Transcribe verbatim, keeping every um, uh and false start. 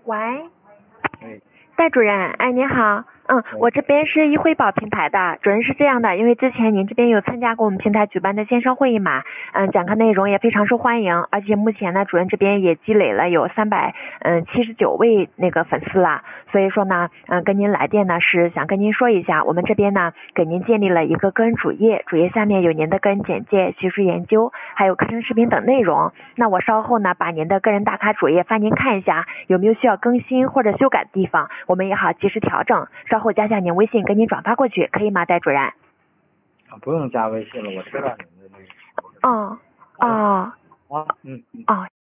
喂， 哎， 戴主任，哎，您好，嗯，我这边是易惠宝平台的，主任是这样的，因为之前您这边有参加过我们平台举办的线上会议嘛，嗯，讲课内容也非常受欢迎，而且目前呢，主任这边也积累了有三百嗯七十九位那个粉丝了，所以说呢，嗯，跟您来电呢是想跟您说一下，我们这边呢给您建立了一个个人主页，主页下面有您的个人简介、学术研究，还有课程视频等内容。那我稍后呢把您的个人打卡主页发您看一下，有没有需要更新或者修改的地方，我们也好及时调整。稍后加下您微信，给您转发过去，可以吗，戴主任？ 啊，不用加微信了，我知道您的那个。 哦哦啊，嗯嗯。 哦。